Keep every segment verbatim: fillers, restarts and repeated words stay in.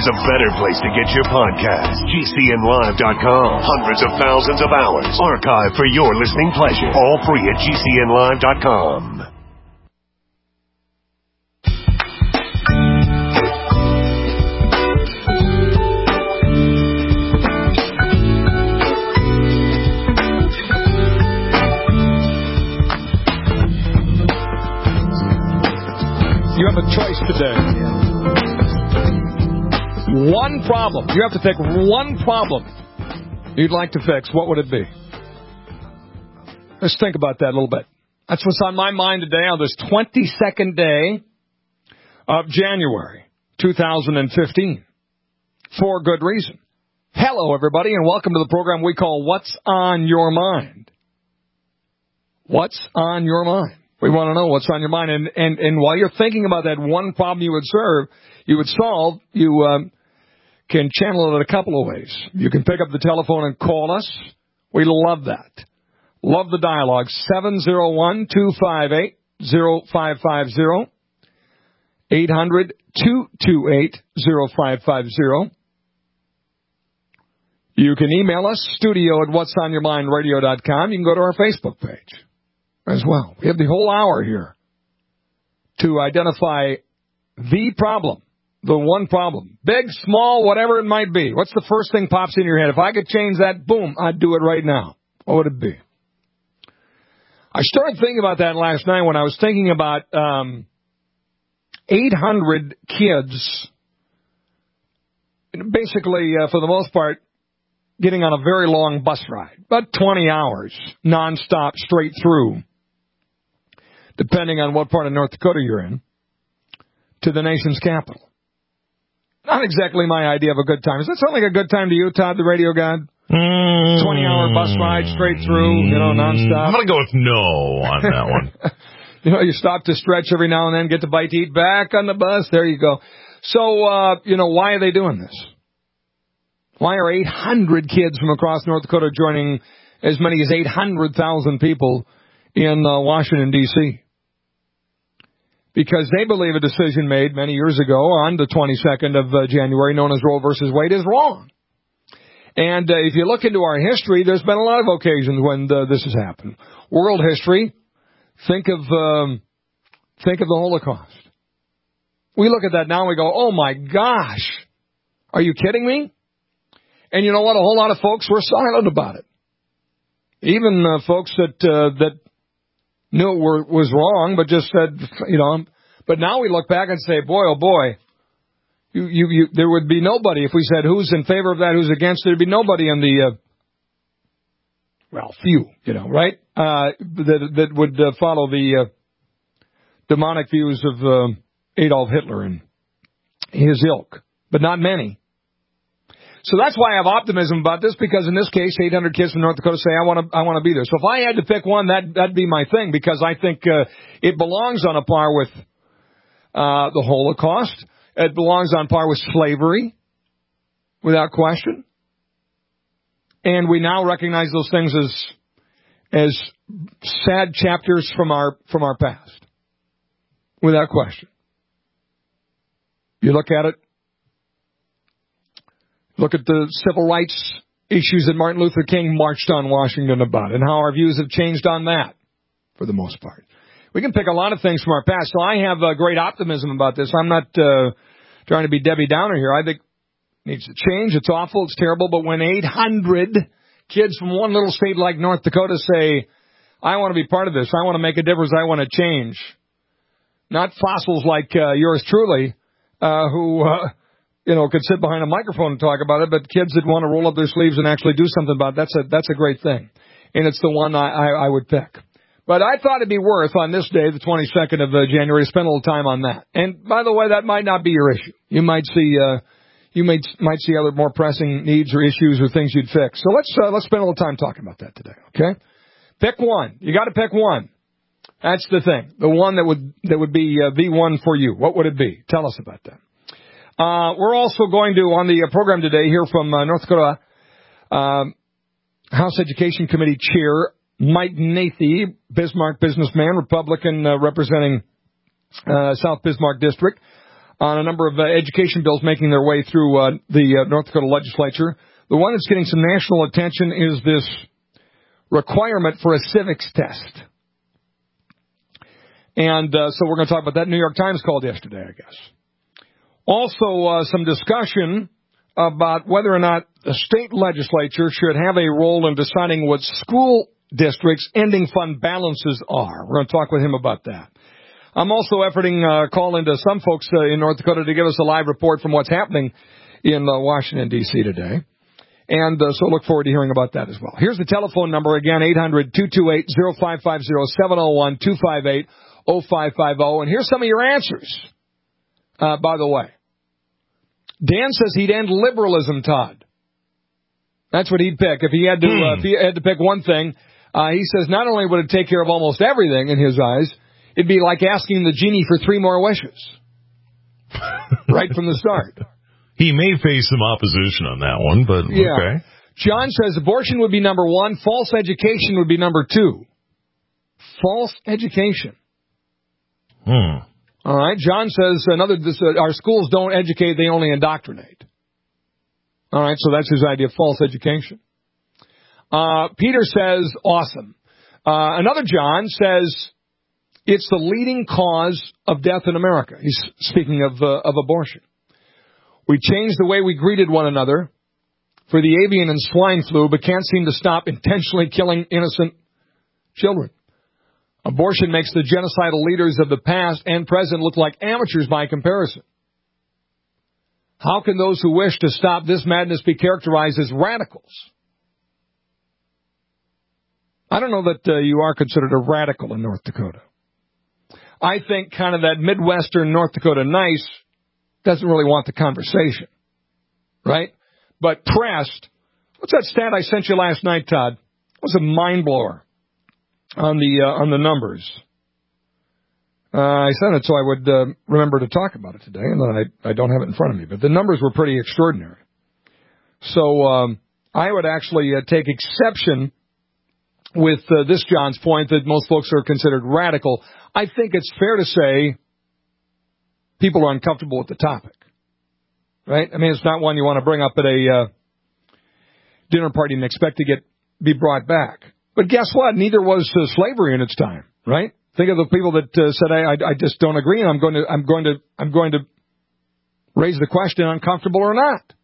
there's a better place to get your podcast. G C N live dot com. Hundreds of thousands of hours archived for your listening pleasure. All free at G C N live dot com. You have a choice today. One problem. You have to pick one problem you'd like to fix. What would it be? Let's think about that a little bit. That's what's on my mind today on this twenty-second day of January two thousand fifteen. For good reason. Hello, everybody, and welcome to the program we call What's on Your Mind. What's on your mind? We want to know what's on your mind. And, and, and while you're thinking about that one problem you would serve, you would solve, you um, can channel it a couple of ways. You can pick up the telephone and call us. We love that. Love the dialogue. seven oh one, two five eight, oh five five oh. eight hundred, two two eight, oh five five oh. You can email us, studio at whats on your mind radio dot com. You can go to our Facebook page as well. We have the whole hour here to identify the problem, the one problem, big, small, whatever it might be. What's the first thing pops in your head? If I could change that, boom, I'd do it right now. What would it be? I started thinking about that last night when I was thinking about um, eight hundred kids, basically, uh, for the most part, getting on a very long bus ride, about twenty hours, nonstop, straight through, depending on what part of North Dakota you're in, to the nation's capital. Not exactly my idea of a good time. Does that sound like a good time to you, Todd, the radio god? Mm. twenty-hour bus ride straight through, you know, nonstop. I'm going to go with no on that one. You know, you stop to stretch every now and then, get the bite to eat, back on the bus. There you go. So, uh, you know, why are they doing this? Why are eight hundred kids from across North Dakota joining as many as eight hundred thousand people in uh, Washington, D C? Because they believe a decision made many years ago on the twenty-second of uh, January, known as Roe versus Wade, is wrong. And uh, if you look into our history, there's been a lot of occasions when uh, this has happened. World history, think of um, think of the Holocaust. We look at that now and we go, oh my gosh, are you kidding me? And you know what? A whole lot of folks were silent about it. Even uh, folks that uh, that knew it were, was wrong, but just said, you know. But now we look back and say, boy, oh boy, you, you, you, there would be nobody if we said who's in favor of that, who's against it. There'd be nobody in the, uh, well, few, you know, right? Uh, that that would uh, follow the uh, demonic views of uh, Adolf Hitler and his ilk, but not many. So that's why I have optimism about this, because in this case, eight hundred kids from North Dakota say, I want to I want to be there. So if I had to pick one, that, that'd be my thing, because I think uh, it belongs on a par with uh, the Holocaust. It belongs on par with slavery, without question. And we now recognize those things as as sad chapters from our from our past, without question. You look at it. Look at the civil rights issues that Martin Luther King marched on Washington about, and how our views have changed on that, for the most part. We can pick a lot of things from our past, so I have uh, great optimism about this. I'm not uh, trying to be Debbie Downer here. I think it needs to change. It's awful. It's terrible. But when eight hundred kids from one little state like North Dakota say, I want to be part of this, I want to make a difference, I want to change, not fossils like uh, yours truly, uh, who... Uh, you know, could sit behind a microphone and talk about it, but kids that want to roll up their sleeves and actually do something about it, that's a, that's a great thing. And it's the one I, I, I would pick. But I thought it'd be worth, on this day, the twenty-second of uh, January, to spend a little time on that. And by the way, that might not be your issue. You might see, uh, you might, might see other more pressing needs or issues or things you'd fix. So let's, uh, let's spend a little time talking about that today, okay? Pick one. You gotta pick one. That's the thing. The one that would, that would be uh, the one for you. What would it be? Tell us about that. Uh, we're also going to, on the program today, hear from uh, North Dakota um, House Education Committee Chair Mike Nathie, Bismarck businessman, Republican, uh, representing uh, South Bismarck District. on a number of uh, education bills making their way through uh, the uh, North Dakota legislature. The one that's getting some national attention is this requirement for a civics test. And uh, so we're going to talk about that. New York Times called yesterday, I guess. Also, uh, some discussion about whether or not the state legislature should have a role in deciding what school districts' ending fund balances are. We're going to talk with him about that. I'm also efforting a uh, call into some folks uh, in North Dakota to give us a live report from what's happening in uh, Washington, D C today. And uh, so look forward to hearing about that as well. Here's the telephone number again, eight hundred, two two eight, oh five five oh, seven oh one, two five eight, oh five five oh. And here's some of your answers, uh, by the way. Dan says he'd end liberalism, Todd. That's what he'd pick. If he had to, hmm. uh, if he had to pick one thing, uh, he says not only would it take care of almost everything in his eyes, it'd be like asking the genie for three more wishes. Right from the start. He may face some opposition on that one, but yeah. Okay. John says abortion would be number one. False education would be number two. False education. Hmm. All right. John says another. This, uh, our schools don't educate; they only indoctrinate. All right. So that's his idea of false education. Uh, Peter says awesome. Uh, another John says it's the leading cause of death in America. He's speaking of uh, of abortion. We changed the way we greeted one another for the avian and swine flu, but can't seem to stop intentionally killing innocent children. Abortion makes the genocidal leaders of the past and present look like amateurs by comparison. How can those who wish to stop this madness be characterized as radicals? I don't know that uh, you are considered a radical in North Dakota. I think kind of that Midwestern North Dakota nice doesn't really want the conversation, right? But pressed, what's that stat I sent you last night, Todd? It was a mind blower on the uh, on the numbers. Uh, I sent it so I would uh, remember to talk about it today, and then I, I don't have it in front of me. But the numbers were pretty extraordinary. So um, I would actually uh, take exception with uh, this John's point that most folks are considered radical. I think it's fair to say people are uncomfortable with the topic, right? I mean, it's not one you want to bring up at a uh, dinner party and expect to get be brought back. But guess what? Neither was uh, slavery in its time, right? Think of the people that uh, said, I, I, I just don't agree, and I'm going to, I'm going to, I'm going to raise the question, uncomfortable or not.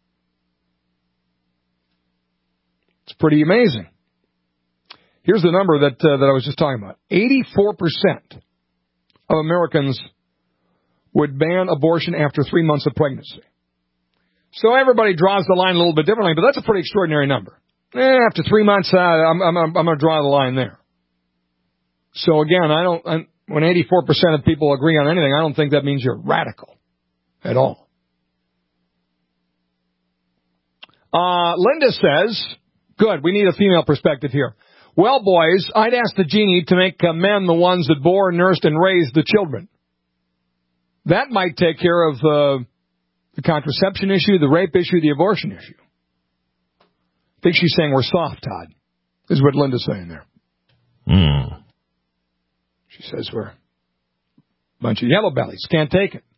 It's pretty amazing. Here's the number that uh, that I was just talking about. eighty-four percent of Americans would ban abortion after three months of pregnancy. So everybody draws the line a little bit differently, but that's a pretty extraordinary number. Eh, after three months, uh, I'm, I'm, I'm going to draw the line there. So again, I don't. I'm, when eighty-four percent of people agree on anything, I don't think that means you're radical at all. Uh, Linda says, good, we need a female perspective here. Well, boys, I'd ask the genie to make uh, men the ones that bore, nursed, and raised the children. That might take care of uh, the contraception issue, the rape issue, the abortion issue. I think she's saying we're soft, Todd, is what Linda's saying there. Mm. She says we're a bunch of yellow bellies. Can't take it.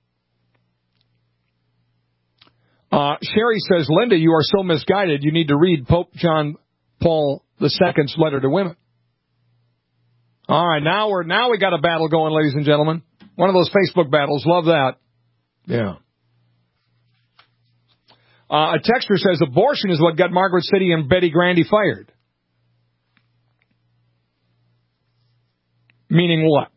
Uh, Sherry says, Linda, you are so misguided. You need to read Pope John Paul the Second's letter to women. All right, now we're now we got a battle going, ladies and gentlemen. One of those Facebook battles. Love that. Yeah. Uh, a texter says abortion is what got Margaret City and Betty Grandy fired. Meaning what?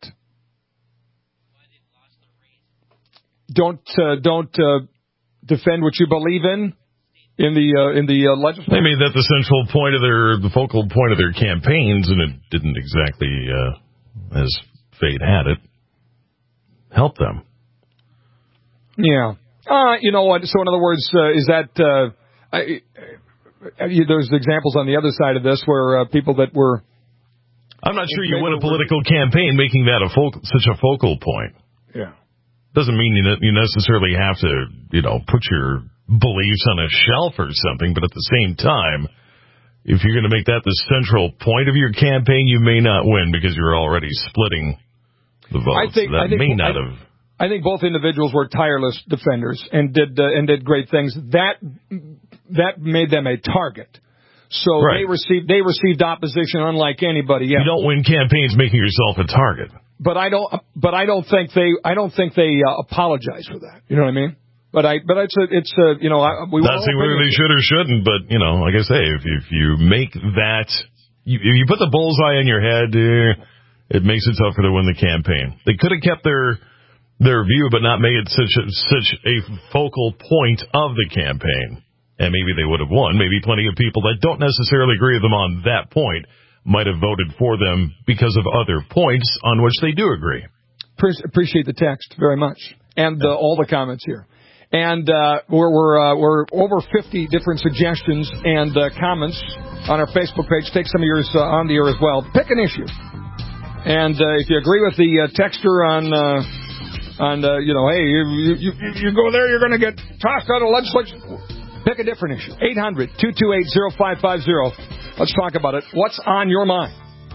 Don't uh, don't uh, defend what you believe in in the uh, in the uh, legislature. They made that the central point of their the focal point of their campaigns, and it didn't exactly, uh, as fate had it, help them. Yeah. Uh, you know what? So in other words, uh, is that uh, I, I, there's examples on the other side of this where uh, people that were. I'm not sure you win a political campaign making that a focal, such a focal point. Yeah. Doesn't mean you you necessarily have to, you know, put your beliefs on a shelf or something, but at the same time, if you're going to make that the central point of your campaign, you may not win because you're already splitting the votes. I think, that I think, may not I, have I think both individuals were tireless defenders and did uh, and did great things. That that made them a target. So right. they received they received opposition unlike anybody else. You don't win campaigns making yourself a target. But I don't. But I don't think they. I don't think they uh, apologize for that. You know what I mean? But I. But it's a. It's a. You know. I, we not saying whether they should or shouldn't. But you know, like I say, if you, if you make that, you, if you put the bullseye in your head, uh, it makes it tougher to win the campaign. They could have kept their. their view, but not made it such a, such a focal point of the campaign. And maybe they would have won. Maybe plenty of people that don't necessarily agree with them on that point might have voted for them because of other points on which they do agree. Pre- appreciate the text very much. And uh, all the comments here. And uh, we're we're, uh, we're over fifty different suggestions and uh, comments on our Facebook page. Take some of yours uh, on the air as well. Pick an issue. And uh, if you agree with the uh, texter on... Uh, And, uh, you know, hey, you, you, you go there, you're going to get tossed out of legislation. Pick a different issue. eight hundred, two two eight, oh five five oh. Let's talk about it. What's on your mind?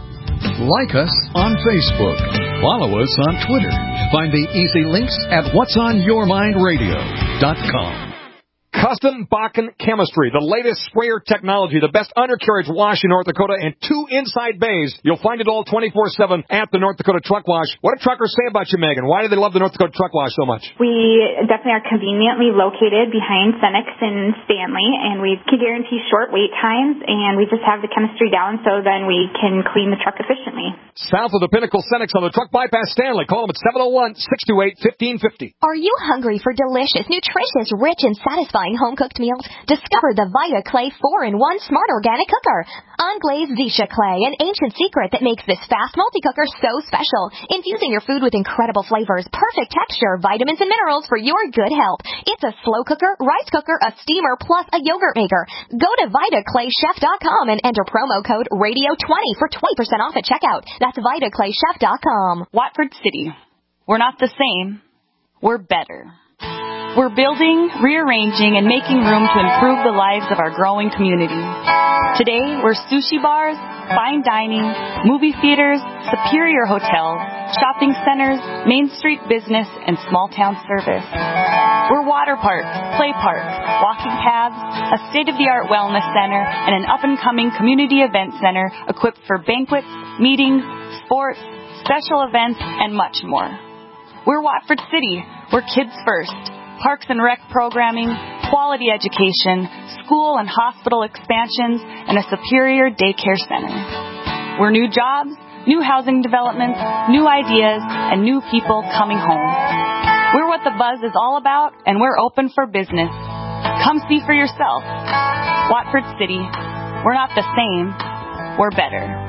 Like us on Facebook. Follow us on Twitter. Find the easy links at whats on your mind radio dot com. Custom Bakken Chemistry, the latest sprayer technology, the best undercarriage wash in North Dakota, and two inside bays. You'll find it all twenty-four seven at the North Dakota Truck Wash. What do truckers say about you, Megan? Why do they love the North Dakota Truck Wash so much? We definitely are conveniently located behind Cenex and Stanley, and we can guarantee short wait times, and we just have the chemistry down so then we can clean the truck efficiently. South of the Pinnacle Cenex on the Truck Bypass Stanley. Call them at seven oh one, six two eight, one five five oh. Are you hungry for delicious, nutritious, rich, and satisfying home-cooked meals? Discover the Vita Clay four in one Smart Organic Cooker. Unglazed Zisha Clay, an ancient secret that makes this fast multi-cooker so special. Infusing your food with incredible flavors, perfect texture, vitamins, and minerals for your good health. It's a slow cooker, rice cooker, a steamer, plus a yogurt maker. Go to Vita Clay Chef dot com and enter promo code radio twenty for twenty percent off at checkout. That's Vita Clay Chef dot com. Watford City. We're not the same. We're better. We're building, rearranging, and making room to improve the lives of our growing community. Today, we're sushi bars, fine dining, movie theaters, superior hotels, shopping centers, Main Street business, and small town service. We're water parks, play parks, walking paths, a state-of-the-art wellness center, and an up-and-coming community event center equipped for banquets, meetings, sports, special events, and much more. We're Watford City. We're kids first. Parks and rec programming, quality education, school and hospital expansions, and a superior daycare center. We're new jobs, new housing developments, new ideas, and new people coming home. We're what the buzz is all about, and we're open for business. Come see for yourself. Watford City. We're not the same. We're better.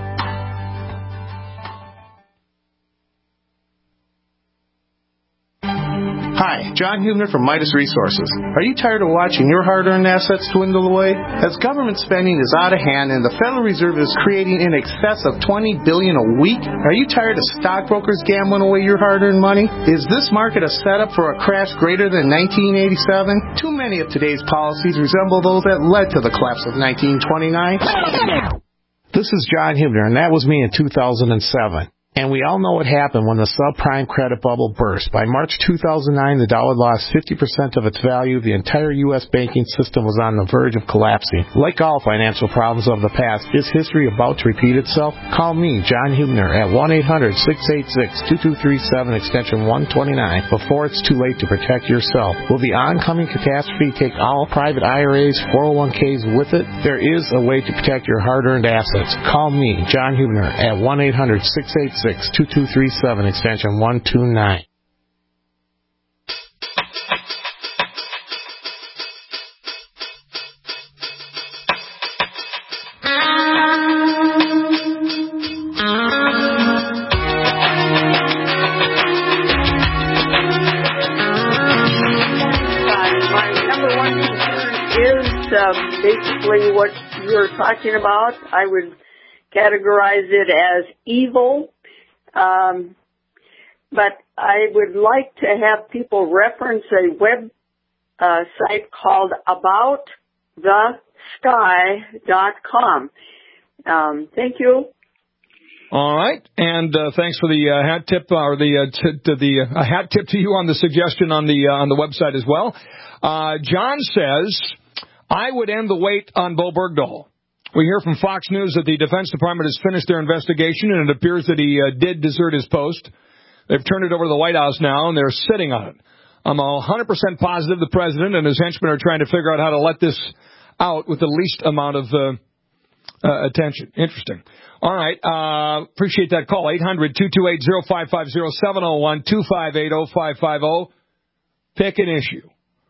Hi, John Hubner from Midas Resources. Are you tired of watching your hard-earned assets dwindle away? As government spending is out of hand and the Federal Reserve is creating in excess of twenty billion dollars a week, are you tired of stockbrokers gambling away your hard-earned money? Is this market a setup for a crash greater than nineteen eighty-seven? Too many of today's policies resemble those that led to the collapse of nineteen twenty-nine. This is John Hubner, and that was me in two thousand seven. And we all know what happened when the subprime credit bubble burst. By March two thousand nine, the dollar lost fifty percent of its value. The entire U S banking system was on the verge of collapsing. Like all financial problems of the past, is history about to repeat itself? Call me, John Hubner, at one eight hundred, six eight six, two two three seven, extension one twenty-nine, before it's too late to protect yourself. Will the oncoming catastrophe take all private I R As, four oh one k's with it? There is a way to protect your hard-earned assets. Call me, John Hubner, at one eight hundred, six eight six, two two three seven, extension one two nine. Um, basically what you're talking about. I would categorize it as evil, um, but I would like to have people reference a web uh, site called about the sky dot com. Um, thank you. All right, and uh, thanks for the uh, hat tip, or the uh, t- to the uh, hat tip to you on the suggestion on the uh, on the website as well. Uh, John says, I would end the wait on Bo Bergdahl. We hear from Fox News that the Defense Department has finished their investigation, and it appears that he uh, did desert his post. They've turned it over to the White House now, and they're sitting on it. I'm one hundred percent positive the president and his henchmen are trying to figure out how to let this out with the least amount of uh, uh, attention. Interesting. All right. Uh, appreciate that call. eight hundred, two two eight, oh five five oh, seven oh one, two five eight, oh five five oh. Pick an issue.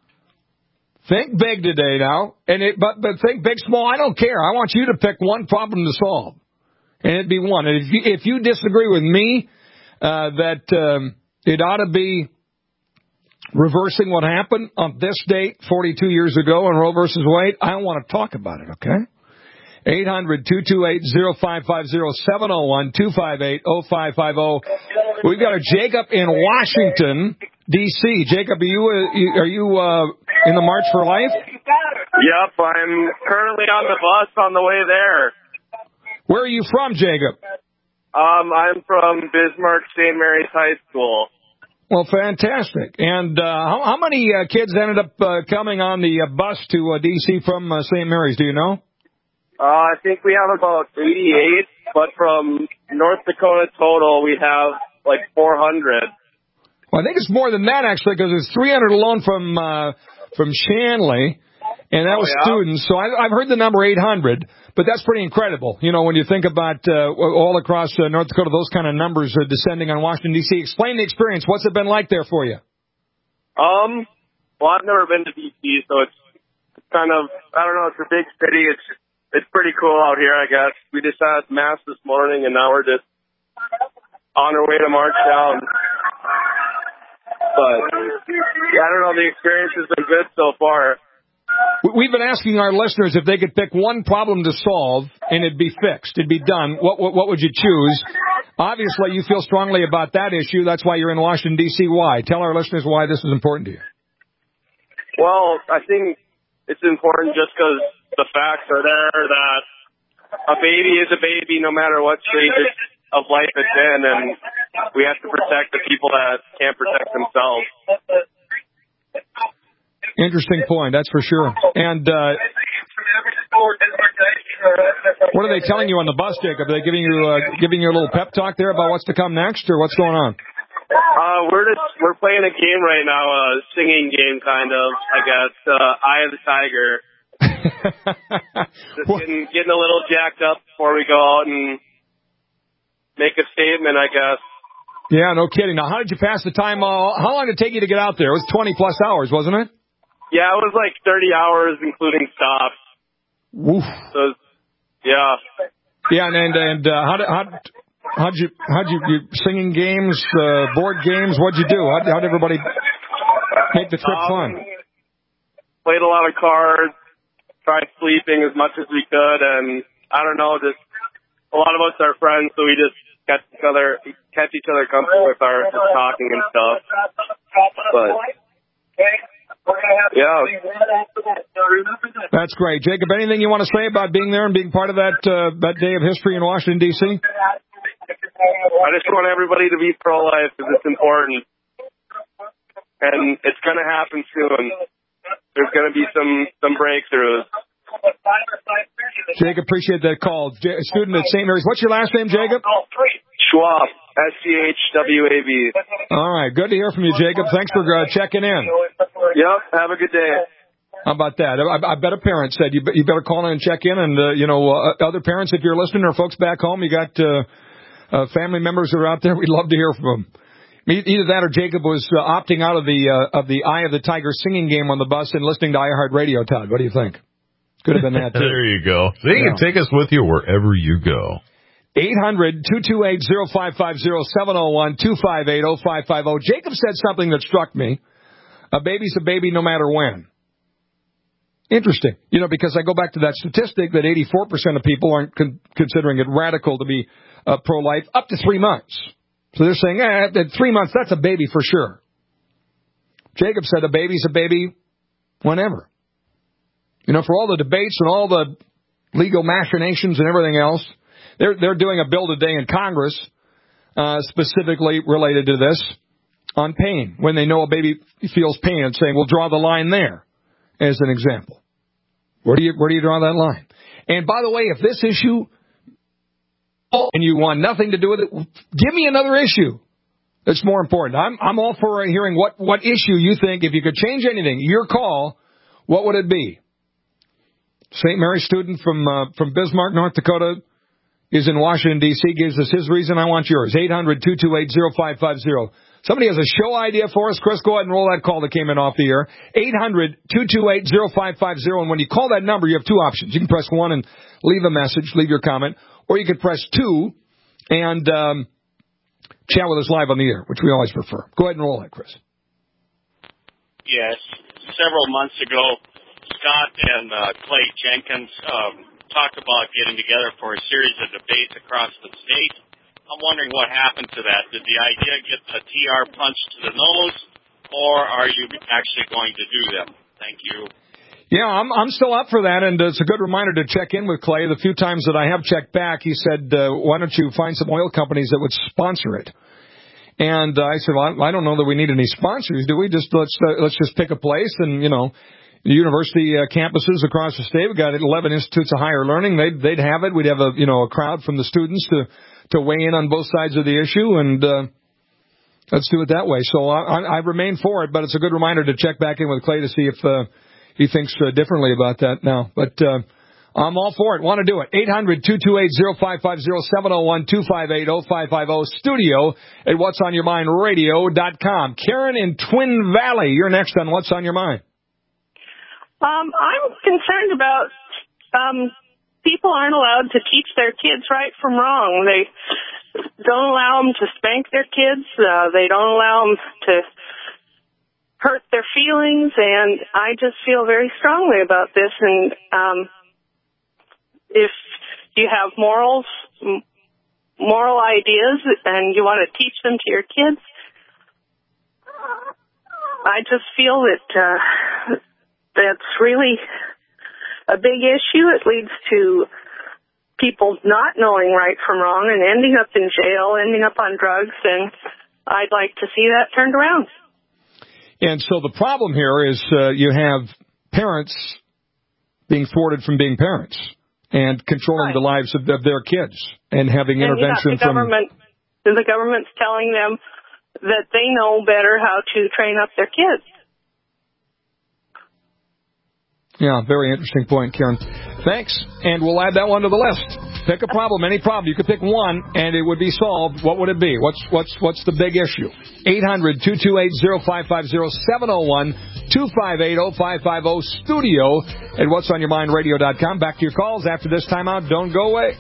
Think big today now. and it, But but think big, small. I don't care. I want you to pick one problem to solve. And it'd be one. And if you, if you disagree with me uh, that um, it ought to be reversing what happened on this date forty-two years ago in Roe versus Wade, I want to talk about it, okay? eight hundred, two two eight, oh five five oh, seven oh one, two five eight, oh five five oh. We've got a Jacob in Washington, D C Jacob, are you, uh, are you uh, in the March for Life? Yep, I'm currently on the bus on the way there. Where are you from, Jacob? Um, I'm from Bismarck Saint Mary's High School. Well, fantastic. And uh, how, how many uh, kids ended up uh, coming on the uh, bus to uh, D C from uh, Saint Mary's? Do you know? Uh, I think we have about eighty-eight, but from North Dakota total, we have like four hundred. Well, I think it's more than that, actually, because there's three hundred alone from uh, from Shanley, and that oh, was yeah? students. So I, I've heard the number eight hundred, but that's pretty incredible. You know, when you think about uh, all across uh, North Dakota, those kind of numbers uh, descending on Washington, D C Explain the experience. What's it been like there for you? Um, well, I've never been to D C, so it's kind of, I don't know, it's a big city. It's It's pretty cool out here, I guess. We just had Mass this morning, and now we're just on our way to march down. But, yeah, I don't know, the experience has been good so far. We've been asking our listeners if they could pick one problem to solve, and it'd be fixed, it'd be done. What, what, what would you choose? Obviously, you feel strongly about that issue. That's why you're in Washington, D C Why? Tell our listeners why this is important to you. Well, I think it's important just because the facts are there that a baby is a baby no matter what stage of life it's in, and we have to protect the people that can't protect themselves. Interesting point, that's for sure. And uh, what are they telling you on the bus, Jacob? Are they giving you uh, giving you a little pep talk there about what's to come next, or what's going on? Uh, we're just we're playing a game right now, a singing game, kind of. I guess uh, Eye of the Tiger. Just getting, getting a little jacked up before we go out and make a statement, I guess. Yeah, no kidding. Now, how did you pass the time? Uh, how long did it take you to get out there? It was twenty plus hours, wasn't it? Yeah, it was like thirty hours, including stops. Woof. So, yeah. Yeah, and and, and uh, how did how how'd you how'd you, you singing games, uh, board games? What'd you do? How'd, how'd everybody make the trip um, fun? Played a lot of cards. Tried sleeping as much as we could, and I don't know, just a lot of us are friends, so we just catch each other, catch each other company with our just talking and stuff. But yeah, that's great, Jacob. Anything you want to say about being there and being part of that uh, that day of history in Washington, D C? I just want everybody to be pro-life because it's important, and it's going to happen soon. There's going to be some, some breakthroughs. Jacob, appreciate that call. J- student at Saint Mary's. What's your last name, Jacob? Schwab. S C H W A B. All right. Good to hear from you, Jacob. Thanks for uh, checking in. Yep. Have a good day. How about that? I, I bet a parent said you, you better call in and check in. And, uh, you know, uh, other parents, if you're listening, or folks back home, you got uh, uh, family members who are out there, we'd love to hear from them. Either that or Jacob was uh, opting out of the uh, of the Eye of the Tiger singing game on the bus and listening to iHeart Radio, Todd. What do you think? Could have been that, too. There you go. So you yeah. can take us with you wherever you go. eight hundred, two two eight, oh five five oh, seven oh one, two five eight, oh five five oh. Jacob said something that struck me. A baby's a baby no matter when. Interesting. You know, because I go back to that statistic that eighty-four percent of people aren't con- considering it radical to be uh, pro-life up to three months. So they're saying, eh, at three months, that's a baby for sure. Jacob said a baby's a baby whenever. You know, for all the debates and all the legal machinations and everything else, They're they're doing a bill today in Congress uh, specifically related to this on pain. When they know a baby feels pain, and saying, "We'll draw the line there," as an example. Where do you where do you draw that line? And by the way, if this issue and you want nothing to do with it, give me another issue that's more important. I'm I'm all for hearing what, what issue you think, if you could change anything, your call, what would it be? Saint Mary's student from uh, from Bismarck, North Dakota, is in Washington, D C, gives us his reason. I want yours. eight hundred, two two eight, oh five five oh. Somebody has a show idea for us. Chris, go ahead and roll that call that came in off the air. eight hundred, two two eight, oh five five oh. And when you call that number, you have two options. You can press one and leave a message, leave your comment, or you could press two and um, chat with us live on the air, which we always prefer. Go ahead and roll that, Chris. Yes. Several months ago, Scott and uh, Clay Jenkins um, talked about getting together for a series of debates across the state. I'm wondering what happened to that. Did the idea get a T R punched to the nose, or are you actually going to do them? Thank you. Yeah, I'm I'm still up for that, and it's a good reminder to check in with Clay. The few times that I have checked back, he said, uh, why don't you find some oil companies that would sponsor it? And uh, I said, well, I don't know that we need any sponsors, do we? Just let's uh, let's just pick a place, and, you know, the university uh, campuses across the state. We've got eleven institutes of higher learning. They'd, they'd have it. We'd have a, you know, a crowd from the students to, to weigh in on both sides of the issue, and uh, let's do it that way. So I, I remain for it, but it's a good reminder to check back in with Clay to see if uh, he thinks uh, differently about that now. But uh, I'm all for it. Want to do it. eight hundred, two two eight, oh five five oh, seven oh one, two five eight, oh five five oh, studio at what's on your mind radio dot com. Karen in Twin Valley, you're next on What's on Your Mind. Um, I'm concerned about um, people aren't allowed to teach their kids right from wrong. They don't allow them to spank their kids. Uh, they don't allow them to hurt their feelings, and I just feel very strongly about this. And um, if you have morals, moral ideas, and you want to teach them to your kids, I just feel that uh, that's really a big issue. It leads to people not knowing right from wrong and ending up in jail, ending up on drugs, and I'd like to see that turned around. And so the problem here is uh, you have parents being thwarted from being parents and controlling right. the lives of, of their kids and having and intervention the government, from... The government's telling them that they know better how to train up their kids. Yeah, very interesting point, Karen. Thanks, and we'll add that one to the list. Pick a problem, any problem. You could pick one, and it would be solved. What would it be? What's what's what's the big issue? eight hundred, two two eight, oh five five oh, seven oh one, two five eight, oh five five oh, studio at what's on your mind radio dot com. Back to your calls after this timeout. Don't go away.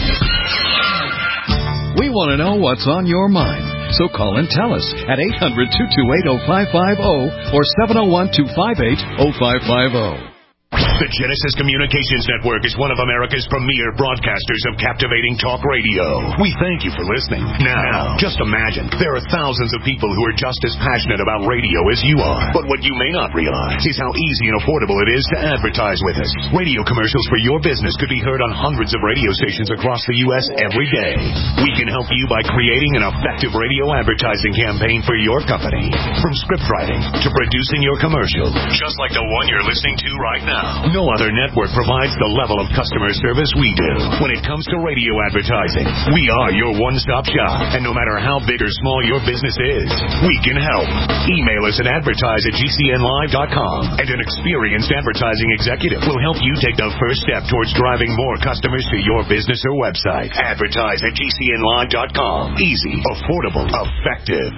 We want to know what's on your mind. So call and tell us at eight hundred, two two eight, oh five five oh or seven oh one, two five eight, oh five five oh. The Genesis Communications Network is one of America's premier broadcasters of captivating talk radio. We thank you for listening. Now, just imagine, there are thousands of people who are just as passionate about radio as you are. But what you may not realize is how easy and affordable it is to advertise with us. Radio commercials for your business could be heard on hundreds of radio stations across the U S every day. We can help you by creating an effective radio advertising campaign for your company. From script writing to producing your commercial, just like the one you're listening to right now. No other network provides the level of customer service we do. When it comes to radio advertising, we are your one-stop shop. And no matter how big or small your business is, we can help. Email us at advertise at G C N live dot com, and an experienced advertising executive will help you take the first step towards driving more customers to your business or website. Advertise at G C N live dot com. Easy, affordable, effective.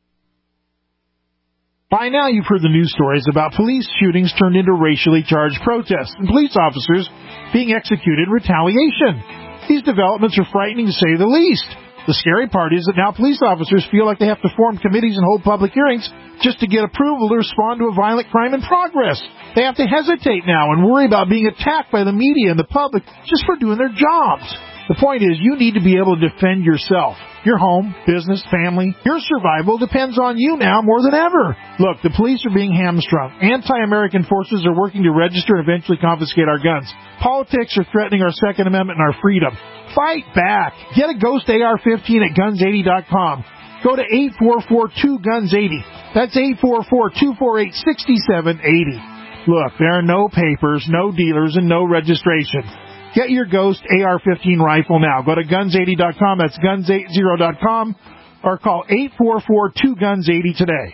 By now, you've heard the news stories about police shootings turned into racially charged protests and police officers being executed in retaliation. These developments are frightening to say the least. The scary part is that now police officers feel like they have to form committees and hold public hearings just to get approval to respond to a violent crime in progress. They have to hesitate now and worry about being attacked by the media and the public just for doing their jobs. The point is, you need to be able to defend yourself. Your home, business, family, your survival depends on you now more than ever. Look, the police are being hamstrung. Anti-American forces are working to register and eventually confiscate our guns. Politics are threatening our Second Amendment and our freedom. Fight back. Get a Ghost A R fifteen at guns eighty dot com. Go to eight four four two guns eighty. That's eight four four two four eight six seven eight zero. Look, there are no papers, no dealers, and no registration. Get your Ghost A R fifteen rifle now. Go to guns eighty dot com. That's guns eighty dot com. Or call eight four four two guns eighty today.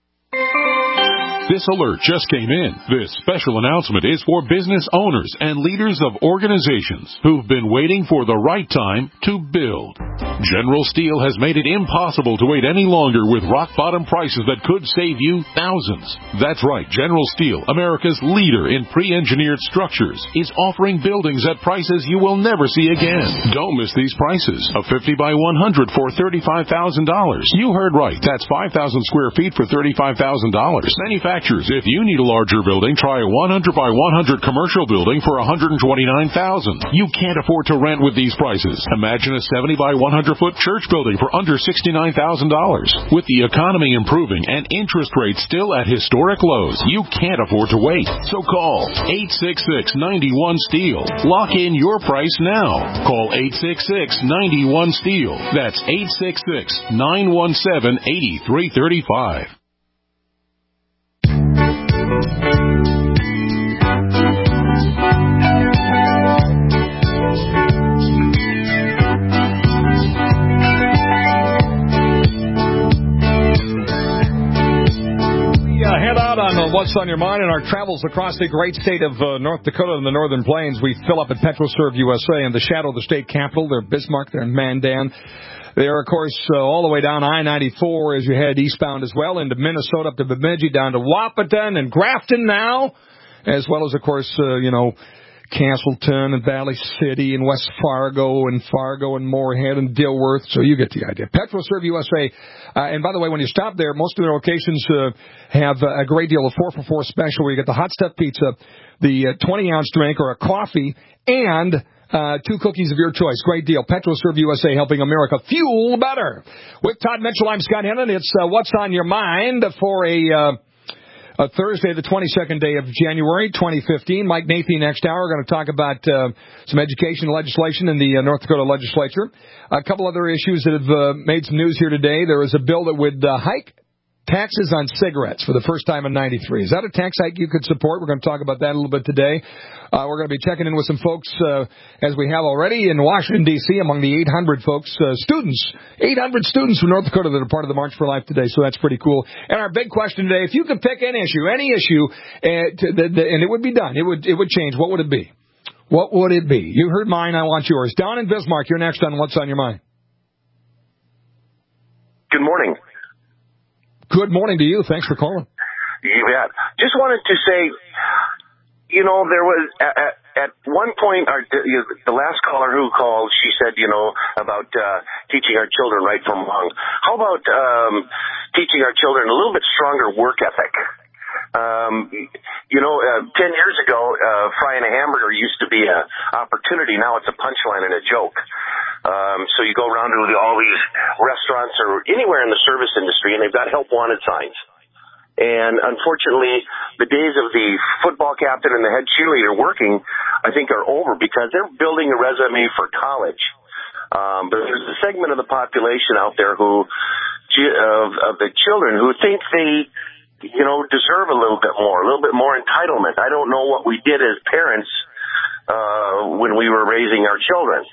This alert just came in. This special announcement is for business owners and leaders of organizations who've been waiting for the right time to build. General Steel has made it impossible to wait any longer with rock-bottom prices that could save you thousands. That's right. General Steel, America's leader in pre-engineered structures, is offering buildings at prices you will never see again. Don't miss these prices. A fifty by one hundred for thirty-five thousand dollars. You heard right. That's five thousand square feet for thirty-five thousand dollars. Manufacturers, if you need a larger building, try a one hundred by one hundred commercial building for one hundred twenty-nine thousand dollars. You can't afford to rent with these prices. Imagine a seventy by one hundred foot church building for under sixty-nine thousand dollars. With the economy improving and interest rates still at historic lows, you can't afford to wait. So call eight six six, nine one, STEEL. Lock in your price now. Call eight six six, nine one, STEEL. That's eight six six, nine one seven, eight three three five. On what's on your mind in our travels across the great state of uh, North Dakota and the Northern Plains, we fill up at PetroServe U S A in the shadow of the state capital. They're Bismarck, they're in Mandan. They're, of course, uh, all the way down I ninety-four as you head eastbound as well, into Minnesota up to Bemidji, down to Wahpeton and Grafton now, as well as, of course, uh, you know, Castleton and Valley City and West Fargo and Fargo and Moorhead and Dilworth. So you get the idea. PetroServe U S A. Uh, and by the way, when you stop there, most of their locations uh, have uh, a great deal of four for four special where you get the hot stuff pizza, the uh, twenty ounce drink or a coffee, and uh, two cookies of your choice. Great deal. PetroServe U S A, helping America fuel better. With Todd Mitchell, I'm Scott Hennon. It's uh, What's on Your Mind for a... Uh, Uh, Thursday, the twenty-second day of January, twenty fifteen. Mike Nathie next hour. We're going to talk about uh, some education legislation in the uh, North Dakota legislature. A couple other issues that have uh, made some news here today. There is a bill that would uh, hike taxes on cigarettes for the first time in ninety-three. Is that a tax hike you could support? We're going to talk about that a little bit today. Uh, we're going to be checking in with some folks, uh, as we have already, in Washington, D C, among the eight hundred folks, uh, students, eight hundred students from North Dakota that are part of the March for Life today, so that's pretty cool. And our big question today, if you could pick an issue, any issue, uh, to, the, the, and it would be done, it would it would change, what would it be? What would it be? You heard mine, I want yours. Don in Bismarck, you're next on What's on Your Mind. Good morning. Good morning to you. Thanks for calling. You bet. Just wanted to say, you know, there was at, at, at one point, our, the last caller who called, she said, you know, about uh, teaching our children right from wrong. How about um, teaching our children a little bit stronger work ethic? Um, you know, uh, ten years ago, uh, frying a hamburger used to be an opportunity. Now it's a punchline and a joke. Um, so you go around to all these restaurants or anywhere in the service industry, and they've got help wanted signs. And unfortunately, the days of the football captain and the head cheerleader working, I think, are over because they're building a resume for college. Um, but there's a segment of the population out there who, of, of the children who think they, you know, deserve a little bit more, a little bit more entitlement. I don't know what we did as parents uh, when we were raising our children.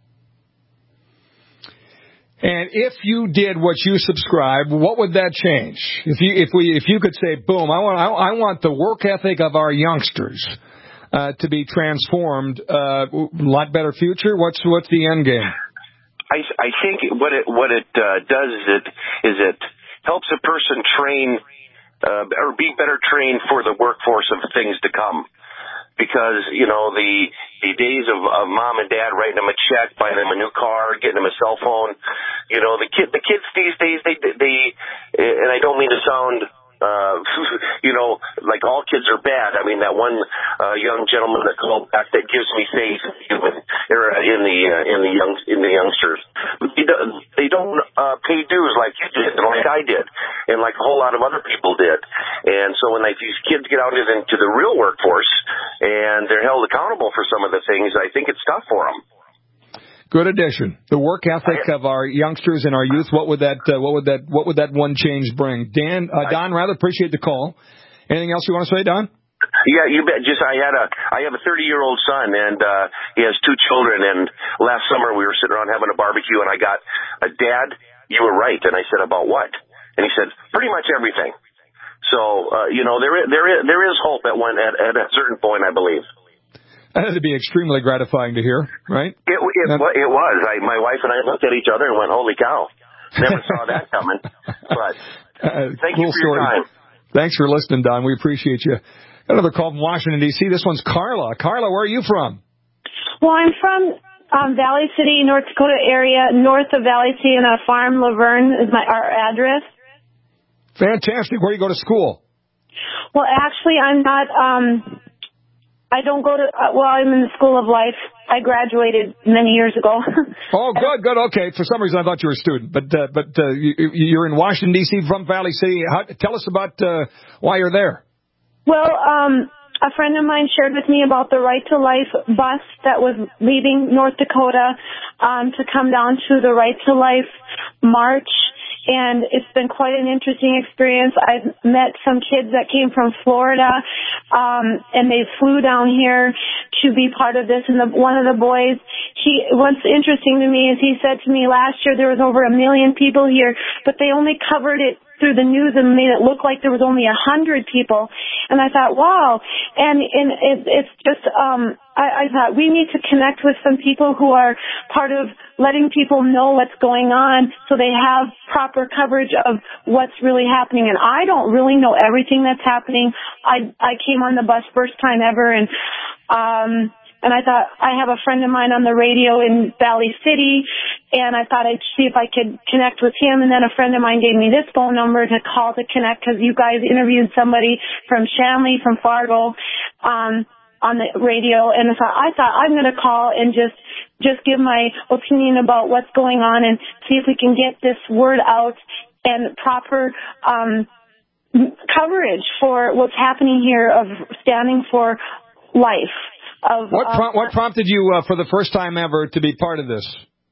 And if you did what you subscribe, what would that change? If you if we if you could say, boom, I want I, I want the work ethic of our youngsters uh, to be transformed, uh, a lot better future. What's what's the end game? I I think what it what it uh, does is it is it helps a person train uh, or be better trained for the workforce of things to come. Because, you know, the the days of, of mom and dad writing them a check, buying them a new car, getting them a cell phone, you know, the kid the kids these days, they they and I don't mean to sound uh, you know, like all kids are bad. I mean, that one uh, young gentleman that called back, that gives me faith in in the uh, in the young in the youngsters. They don't, they don't uh, pay dues like you did, and like I did, and like a whole lot of other people did. And so when like these kids get out into the real workforce and they're held accountable for some of the things, I think it's tough for them. Good addition. The work ethic of our youngsters and our youth. What would that? Uh, what would that? What would that one change bring? Dan, uh, Don, rather appreciate the call. Anything else you want to say, Don? Yeah, you bet. Just I had a I have a thirty year old son, and uh, he has two children. And last summer we were sitting around having a barbecue, and I got a Dad. You were right, and I said, about what? And he said, pretty much everything. So uh, you know, there is, there is there is hope at one at, at a certain point, I believe. That had to be extremely gratifying to hear, right? It it, that, it was. I, my wife and I looked at each other and went, "Holy cow!" Never saw that coming. But uh, thank cool you for story. your time. Thanks for listening, Don. We appreciate you. Another call from Washington, D C This one's Carla. Carla, where are you from? Well, I'm from um, Valley City, North Dakota area, north of Valley City, and a farm, Laverne is my our address. Fantastic. Where do you go to school? Well, actually, I'm not. Um, I don't go to, uh, well, I'm in the School of Life. I graduated many years ago. Oh, good, good, okay. For some reason, I thought you were a student. But uh, but uh, you, you're in Washington, D C, from Valley City. How, tell us about uh, why you're there. Well, um, a friend of mine shared with me about the Right to Life bus that was leaving North Dakota um, to come down to the Right to Life march. And it's been quite an interesting experience. I've met some kids that came from Florida, um, and they flew down here to be part of this. And the, one of the boys, he, what's interesting to me is he said to me last year there was over a million people here, but they only covered it through the news and made it look like there was only a hundred people. And I thought, wow. And, and it, it's just, um, I, I thought we need to connect with some people who are part of letting people know what's going on so they have proper coverage of what's really happening. And I don't really know everything that's happening. I, I came on the bus first time ever, and, um, and I thought, I have a friend of mine on the radio in Valley City, and I thought I'd see if I could connect with him. And then a friend of mine gave me this phone number to call to connect, because you guys interviewed somebody from Shanley, from Fargo, um, on the radio. And so I thought I'm going to call and just, just give my opinion about what's going on and see if we can get this word out and proper, um, coverage for what's happening here of standing for life. Of, what, prom- um, what prompted you uh, for the first time ever to be part of this?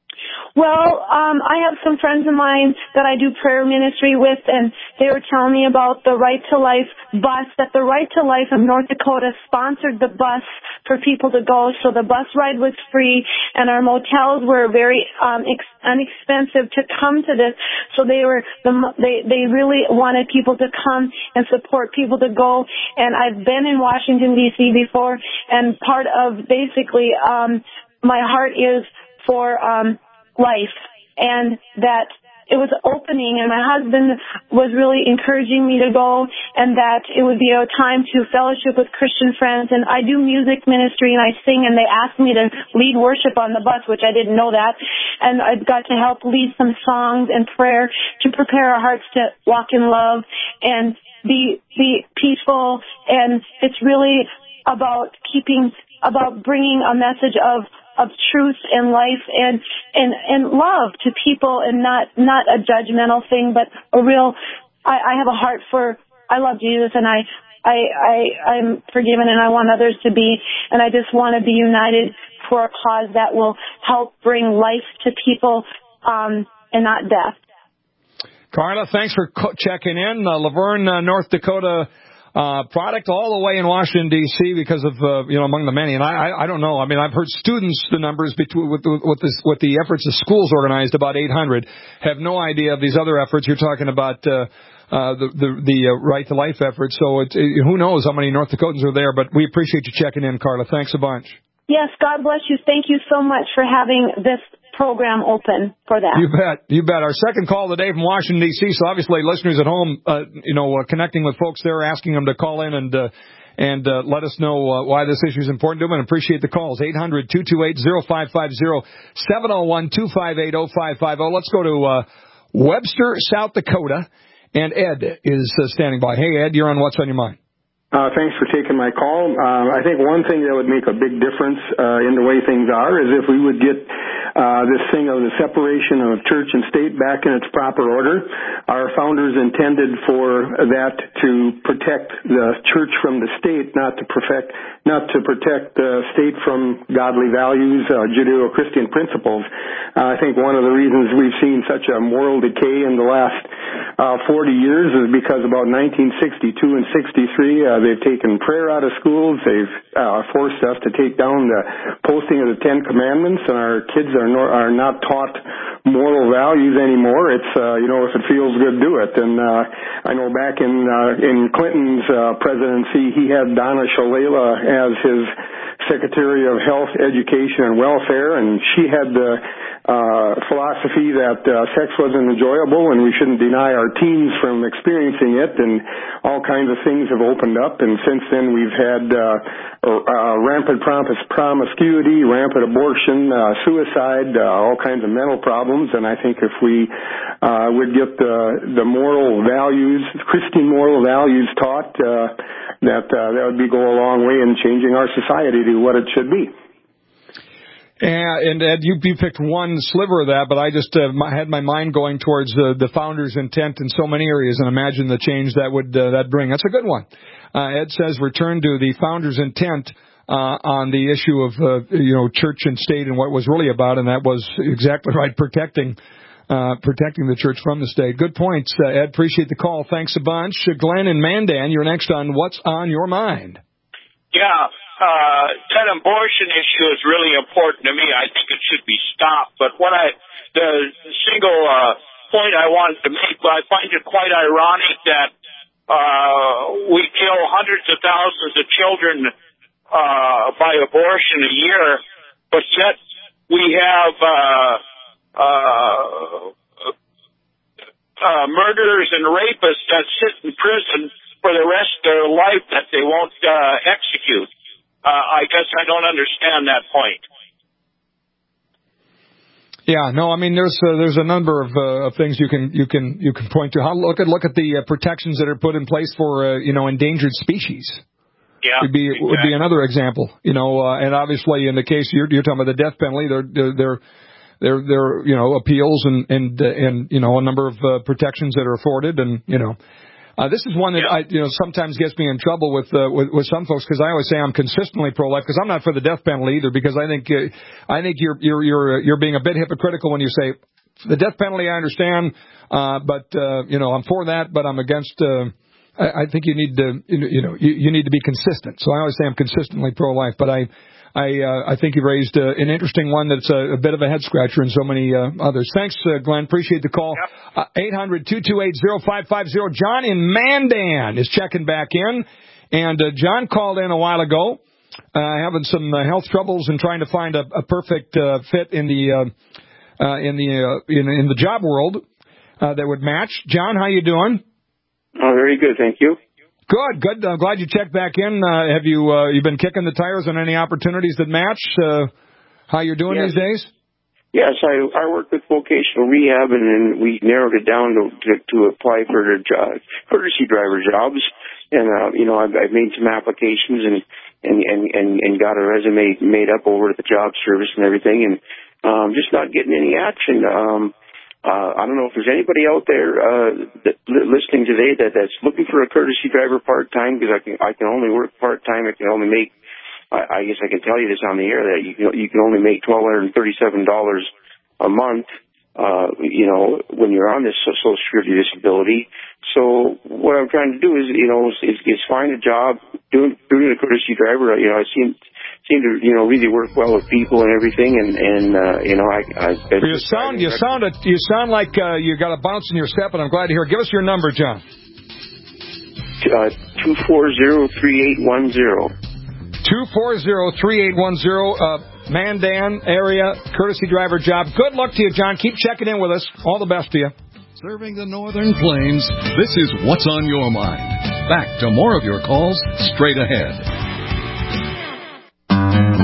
Well, um, I have some friends of mine that I do prayer ministry with, and they were telling me about the Right to Life bus, that the Right to Life of North Dakota sponsored the bus for people to go, so the bus ride was free, and our motels were very um, ex- inexpensive to come to this, so they were the, they they really wanted people to come and support people to go. And I've been in Washington, D C before, and part of basically um, my heart is for um, life, and that it was opening, and my husband was really encouraging me to go, and that it would be a time to fellowship with Christian friends. And I do music ministry, and I sing, and they asked me to lead worship on the bus, which I didn't know that, and I got to help lead some songs and prayer to prepare our hearts to walk in love and be be peaceful. And it's really about keeping, about bringing a message of of truth and life and, and, and love to people, and not, not a judgmental thing, but a real, I, I have a heart for, I love Jesus, and I, I, I, I'm forgiven, and I want others to be, and I just want to be united for a cause that will help bring life to people, um, and not death. Carla, thanks for co- checking in. Uh, Laverne, uh, North Dakota, Uh, product all the way in Washington, D C because of, uh, you know, among the many. And I, I, I don't know. I mean, I've heard students, the numbers between, with, with, this, with the efforts of schools organized, about eight hundred. Have no idea of these other efforts. You're talking about, uh, uh, the, the, the uh, Right to Life effort. So it's, it, who knows how many North Dakotans are there, but we appreciate you checking in, Carla. Thanks a bunch. Yes, God bless you. Thank you so much for having this program open for that. You bet. You bet. Our second call today from Washington, D C So obviously listeners at home, uh, you know, uh, connecting with folks there, asking them to call in and, uh, and, uh, let us know, uh, why this issue is important to them, and appreciate the calls. eight hundred, two two eight, oh five five oh, seven oh one, two five eight, oh five five oh. Let's go to, uh, Webster, South Dakota. And Ed is uh, standing by. Hey, Ed, you're on What's on Your Mind. Uh, thanks for taking my call. Uh, I think one thing that would make a big difference uh, in the way things are is if we would get uh, this thing of the separation of church and state back in its proper order. Our founders intended for that to protect the church from the state, not to perfect, not to protect the state from godly values, uh, Judeo-Christian principles. Uh, I think one of the reasons we've seen such a moral decay in the last uh, forty years is because about nineteen sixty-two and sixty-three, uh, they've taken prayer out of schools. They've uh, forced us to take down the posting of the Ten Commandments, and our kids are no, are not taught moral values anymore. It's uh, you know, if it feels good, do it. And uh, I know back in uh, in Clinton's uh, presidency, he had Donna Shalala as his Secretary of Health, Education, and Welfare, and she had the uh, philosophy that uh, sex wasn't enjoyable and we shouldn't deny our teens from experiencing it, and all kinds of things have opened up, and since then we've had uh, uh, rampant promiscuity, rampant abortion, uh, suicide, uh, all kinds of mental problems, and I think if we uh, would get the, the moral values, Christian moral values taught, uh, that uh, that would be go a long way in changing our society to what it should be. And, and Ed, you, you picked one sliver of that, but I just uh, my, had my mind going towards uh, the founders' intent in so many areas, and imagine the change that would uh, that bring. That's a good one. Uh, Ed says return to the founders' intent uh, on the issue of uh, you know, church and state and what it was really about, and that was exactly right, protecting uh, protecting the church from the state. Good points, uh, Ed. Appreciate the call. Thanks a bunch. Glenn and Mandan, you're next on What's on Your Mind. Yeah. Uh, that abortion issue is really important to me. I think it should be stopped. But what I, the single, uh, point I wanted to make, I find it quite ironic that, uh, we kill hundreds of thousands of children, uh, by abortion a year, but yet we have, uh, uh, uh, murderers and rapists that sit in prison for the rest of their life that they won't, uh, execute. Uh, I guess I don't understand that point. Yeah, no, I mean there's uh, there's a number of, uh, of things you can you can you can point to. How look at look at the uh, protections that are put in place for uh, you know, endangered species. Yeah, would be exactly. would be another example. You know, uh, and obviously in the case you're, you're talking about the death penalty, there there there there you know, appeals and and uh, and you know, a number of uh, protections that are afforded, and you know. Uh, this is one that I, you know, sometimes gets me in trouble with uh, with, with some folks, because I always say I'm consistently pro-life, because I'm not for the death penalty either, because I think uh, I think you're you're you're you're being a bit hypocritical when you say the death penalty. I understand, uh, but uh, you know, I'm for that, but I'm against. Uh, I, I think you need to you know you, you need to be consistent. So I always say I'm consistently pro-life, but I. I uh, I think you raised uh, an interesting one that's a, a bit of a head scratcher in so many uh, others. Thanks, uh, Glenn. Appreciate the call. eight hundred, two two eight, oh five five oh. John in Mandan is checking back in. And uh, John called in a while ago, uh, having some uh, health troubles and trying to find a, a perfect uh, fit in the uh, uh, in the uh, in, in the job world uh, that would match. John, how you doing? Oh, very good, thank you. Good, good. I'm glad you checked back in. Uh, have you uh, you been kicking the tires on any opportunities that match uh, how you're doing yes. these days? Yes, I I work with vocational rehab, and then we narrowed it down to to, to apply for the job, courtesy driver jobs. And uh, you know, I've, I've made some applications and, and and and and got a resume made up over at the job service and everything, and um, just not getting any action. Um, Uh, I don't know if there's anybody out there uh, that, listening today that, that's looking for a courtesy driver part time, because I can I can only work part time. I can only make I, I guess I can tell you this on the air that you can you can only make twelve hundred and thirty seven dollars a month. Uh, you know, when you're on this Social Security disability. So what I'm trying to do is you know is, is find a job doing doing a courtesy driver. You know, I seem seem to you know really work well with people and everything, and and uh, you know I. I you sound you sound a, you sound like uh, you got a bounce in your step, and I'm glad to hear it. Give us your number, John. Uh, two four zero three eight one zero. Two four zero three eight one zero. Uh, Mandan area courtesy driver job. Good luck to you, John. Keep checking in with us. All the best to you. Serving the Northern Plains, this is What's on Your Mind. Back to more of your calls straight ahead.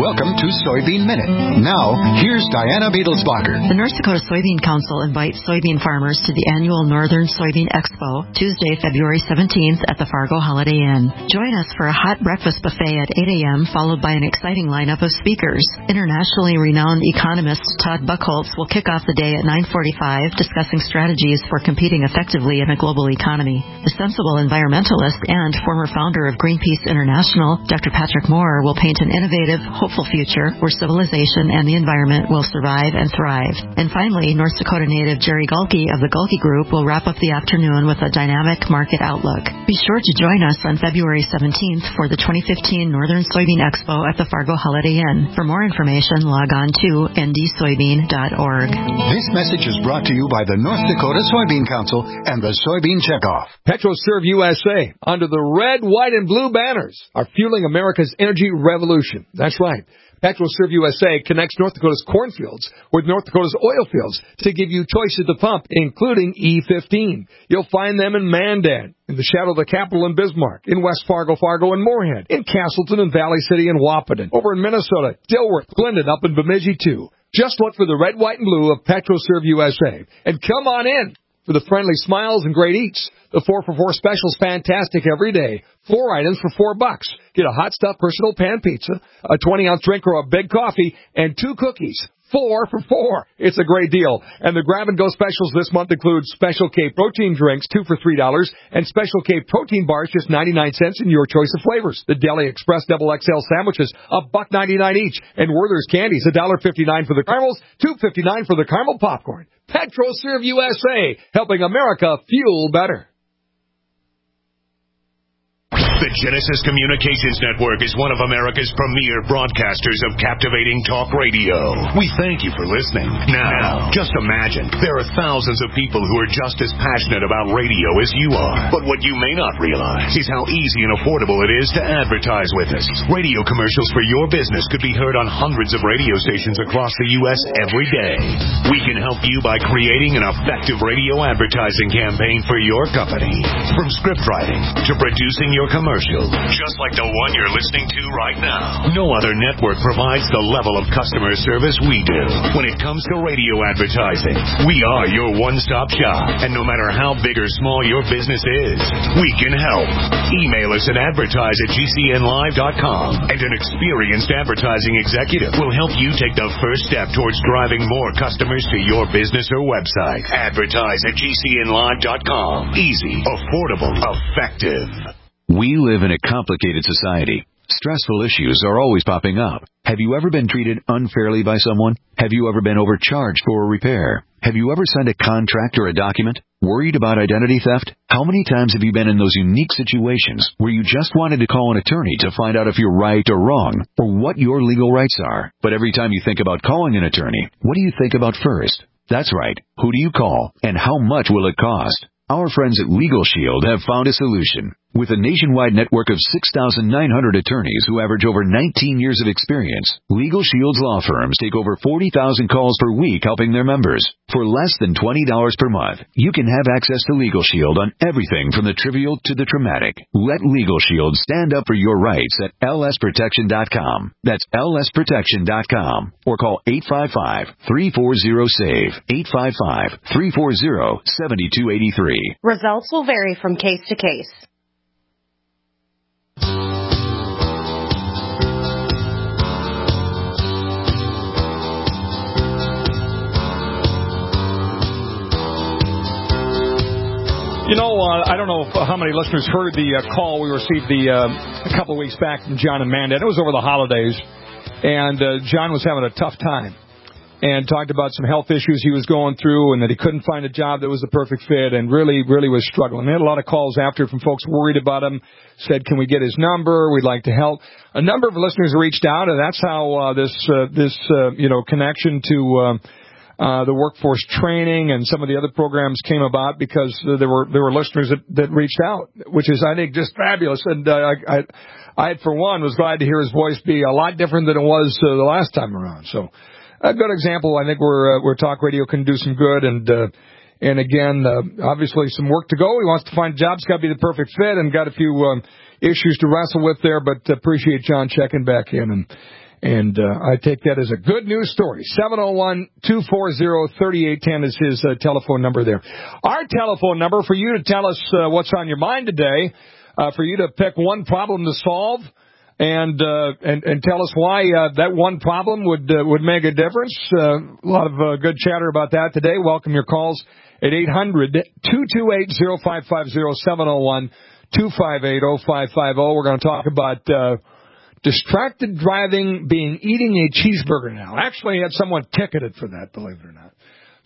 Welcome to Soybean Minute. Now, here's Diana Beadlesbacher. The North Dakota Soybean Council invites soybean farmers to the annual Northern Soybean Expo, Tuesday, February seventeenth at the Fargo Holiday Inn. Join us for a hot breakfast buffet at eight a.m., followed by an exciting lineup of speakers. Internationally renowned economist Todd Buchholz will kick off the day at nine forty-five, discussing strategies for competing effectively in a global economy. The sensible environmentalist and former founder of Greenpeace International, Doctor Patrick Moore, will paint an innovative, hopeful future where civilization and the environment will survive and thrive. And finally, North Dakota native Jerry Gulke of the Gulke Group will wrap up the afternoon with a dynamic market outlook. Be sure to join us on February seventeenth for the twenty fifteen Northern Soybean Expo at the Fargo Holiday Inn. For more information, log on to n d soybean dot org. This message is brought to you by the North Dakota Soybean Council and the Soybean Checkoff. PetroServe U S A, under the red, white, and blue banners, are fueling America's energy revolution. That's right. PetroServe U S A connects North Dakota's cornfields with North Dakota's oil fields to give you choice at the pump, including E fifteen. You'll find them in Mandan, in the shadow of the capital in Bismarck, in West Fargo, Fargo, and Moorhead, in Castleton and Valley City and Wahpeton, over in Minnesota, Dilworth, Glendon, up in Bemidji, too. Just look for the red, white, and blue of PetroServe U S A. And come on in for the friendly smiles and great eats. The four for four special's fantastic every day. Four items for four bucks. Get a hot stuff personal pan pizza, a twenty-ounce drink or a big coffee, and two cookies. Four for four. It's a great deal. And the grab-and-go specials this month include Special K protein drinks, two for three dollars, and Special K protein bars, just ninety-nine cents in your choice of flavors. The Deli Express Double X L sandwiches, a buck ninety-nine each. And Werther's candies, one dollar fifty-nine for the caramels, two fifty-nine for the caramel popcorn. PetroServe U S A, helping America fuel better. The Genesis Communications Network is one of America's premier broadcasters of captivating talk radio. We thank you for listening. Now, just imagine, there are thousands of people who are just as passionate about radio as you are. But what you may not realize is how easy and affordable it is to advertise with us. Radio commercials for your business could be heard on hundreds of radio stations across the U S every day. We can help you by creating an effective radio advertising campaign for your company. From script writing to producing your commercial, just like the one you're listening to right now. No other network provides the level of customer service we do. When it comes to radio advertising, we are your one-stop shop. And no matter how big or small your business is, we can help. Email us at advertise at g c n live dot com, and an experienced advertising executive will help you take the first step towards driving more customers to your business or website. Advertise at g c n live dot com. Easy, affordable, effective. We live in a complicated society. Stressful issues are always popping up. Have you ever been treated unfairly by someone? Have you ever been overcharged for a repair? Have you ever signed a contract or a document? Worried about identity theft? How many times have you been in those unique situations where you just wanted to call an attorney to find out if you're right or wrong, or what your legal rights are? But every time you think about calling an attorney, what do you think about first? That's right. Who do you call, and how much will it cost? Our friends at Legal Shield have found a solution. With a nationwide network of six thousand nine hundred attorneys who average over nineteen years of experience, Legal Shield's law firms take over forty thousand calls per week helping their members. For less than twenty dollars per month, you can have access to Legal Shield on everything from the trivial to the traumatic. Let Legal Shield stand up for your rights at l s protection dot com. That's l s protection dot com. Or call eight five five, three four zero, S A V E, eight five five, three four zero, seven two eight three. Results will vary from case to case. You know, uh, I don't know if, uh, how many listeners heard the uh, call we received the uh, a couple of weeks back from John and Mandan. It was over the holidays, and uh, John was having a tough time and talked about some health issues he was going through and that he couldn't find a job that was the perfect fit and really, really was struggling. He had a lot of calls after from folks worried about him, said, can we get his number? We'd like to help. A number of listeners reached out, and that's how uh, this, uh, this uh, you know, connection to uh, uh, the workforce training and some of the other programs came about, because uh, there were there were listeners that, that reached out, which is, I think, just fabulous. And uh, I, I, I, for one, was glad to hear his voice be a lot different than it was uh, the last time around. So a good example, I think, where, uh, where talk radio can do some good. And uh, and again, uh, obviously some work to go. He wants to find jobs, got to be the perfect fit, and got a few um, issues to wrestle with there. But appreciate John checking back in. And And uh, I take that as a good news story. seven oh one, two four zero, three eight one zero is his uh, telephone number there. Our telephone number for you to tell us uh, what's on your mind today, uh, for you to pick one problem to solve, and uh, and, and tell us why uh, that one problem would uh, would make a difference. Uh, a lot of uh, good chatter about that today. Welcome your calls at eight hundred, two two eight, oh five five oh, seven oh one, two five eight, oh five five oh. We're going to talk about uh, distracted driving being eating a cheeseburger now. Actually, I had someone ticketed for that, believe it or not.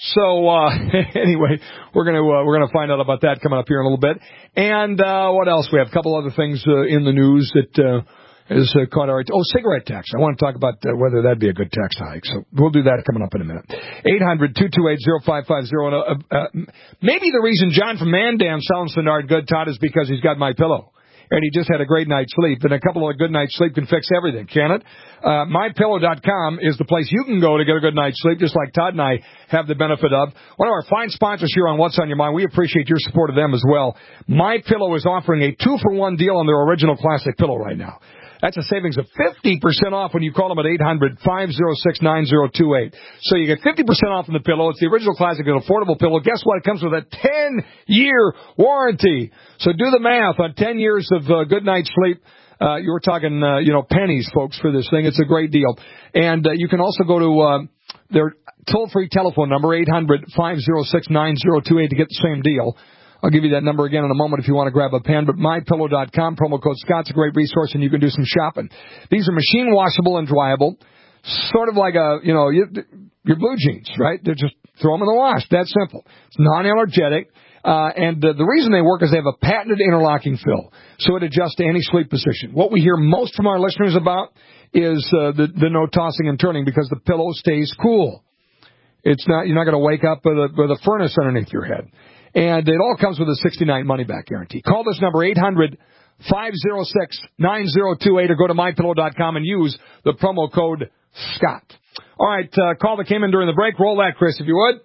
So uh, anyway, we're going to uh, we're going to find out about that coming up here in a little bit. And uh, what else? We have a couple other things uh, in the news that uh, is uh, caught our oh cigarette tax. I want to talk about uh, whether that'd be a good tax hike. So we'll do that coming up in a minute. eight hundred, two two eight, oh five five oh. Uh, uh, maybe the reason John from Mandan sounds so darn good, Todd, is because he's got My Pillow. And he just had a great night's sleep. And a couple of good night's sleep can fix everything, can it? Uh, my pillow dot com is the place you can go to get a good night's sleep, just like Todd and I have the benefit of. One of our fine sponsors here on What's on Your Mind. We appreciate your support of them as well. MyPillow is offering a two-for-one deal on their original classic pillow right now. That's a savings of fifty percent off when you call them at eight hundred, five oh six, nine oh two eight. So you get fifty percent off on the pillow. It's the original classic, an affordable pillow. Guess what? It comes with a ten-year warranty. So do the math on ten years of uh, good night's sleep. Uh, you were talking, uh, you know, pennies, folks, for this thing. It's a great deal. And uh, you can also go to uh, their toll-free telephone number, eight hundred, five oh six, nine oh two eight, to get the same deal. I'll give you that number again in a moment if you want to grab a pen. But my pillow dot com, promo code Scott's a great resource, and you can do some shopping. These are machine washable and dryable, sort of like a, you know, you, your blue jeans, right? They're just throw them in the wash. That's simple. It's non-allergenic. Uh, and uh, the reason they work is they have a patented interlocking fill, so it adjusts to any sleep position. What we hear most from our listeners about is uh, the, the no tossing and turning, because the pillow stays cool. It's not, you're not going to wake up with a, with a furnace underneath your head. And it all comes with a sixty-night money-back guarantee. Call this number, eight hundred, five oh six, nine oh two eight, or go to my pillow dot com and use the promo code Scott. All right, uh, call that came in during the break. Roll that, Chris, if you would.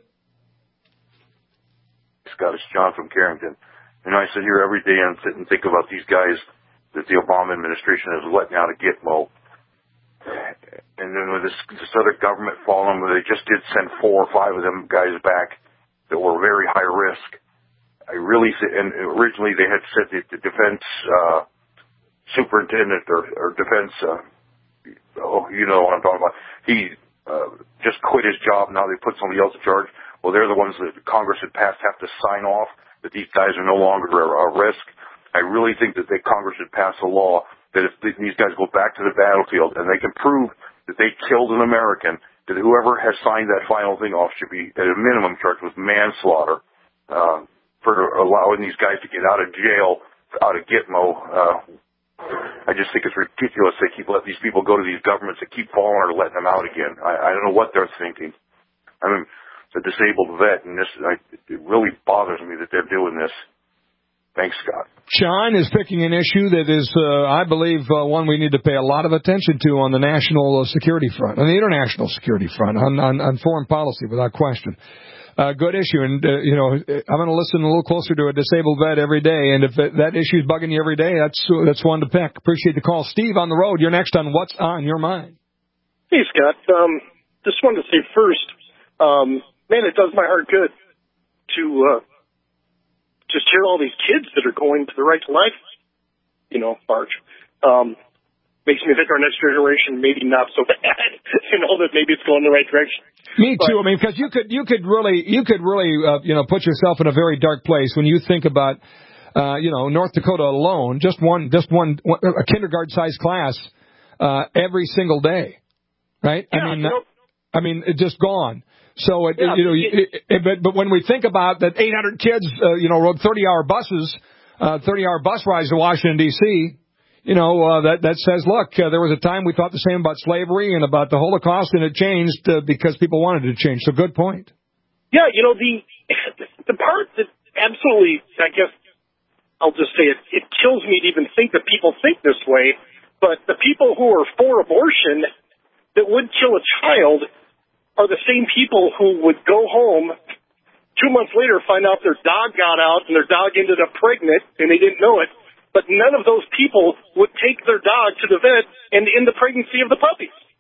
Scott, it's John from Carrington. You know, I sit here every day and sit and think about these guys that the Obama administration is letting out of Gitmo. And then with this, this other government following, where they just did send four or five of them guys back that were very high risk. I really, and originally they had said that the defense uh, superintendent or, or defense, uh, oh, you know what I'm talking about, he uh, just quit his job. Now they put somebody else in charge. Well, they're the ones that Congress had passed have to sign off that these guys are no longer a, a risk. I really think that the Congress should pass a law that if these guys go back to the battlefield and they can prove that they killed an American, that whoever has signed that final thing off should be at a minimum charged with manslaughter uh, for allowing these guys to get out of jail, out of Gitmo. Uh, I just think it's ridiculous they keep letting these people go to these governments that keep falling or letting them out again. I, I don't know what they're thinking. I mean, it's a disabled vet, and this I, it really bothers me that they're doing this. Thanks, Scott. John is picking an issue that is, uh, I believe, uh, one we need to pay a lot of attention to on the national security front, on the international security front, on, on, on foreign policy, without question. Uh, good issue, and, uh, you know, I'm going to listen a little closer to a disabled vet every day, and if it, that issue is bugging you every day, that's that's one to pick. Appreciate the call. Steve on the road, you're next on What's on Your Mind. Hey, Scott. Um, just wanted to say first, um, man, it does my heart good to uh, just hear all these kids that are going to the Right to Life, you know, march. Um, makes me think our next generation maybe not so bad. You know, that maybe it's going in the right direction. Me too. But, I mean, because you could, you could really, you could really, uh, you know, put yourself in a very dark place when you think about, uh, you know, North Dakota alone, just one, just one, one a kindergarten-sized class uh, every single day, right? Yeah, I mean, you know, I mean, it just gone. So, it, yeah, you know, it, it, but, but when we think about that eight hundred kids, uh, you know, rode thirty-hour buses, uh, thirty-hour bus rides to Washington, D C, you know, uh, that, that says, look, uh, there was a time we thought the same about slavery and about the Holocaust, and it changed uh, because people wanted it to change. So good point. Yeah, you know, the the part that absolutely, I guess, I'll just say it, it kills me to even think that people think this way, but the people who are for abortion that would kill a child are the same people who would go home two months later, find out their dog got out and their dog ended up pregnant and they didn't know it. But none of those people would take their dog to the vet and end the pregnancy of the puppy.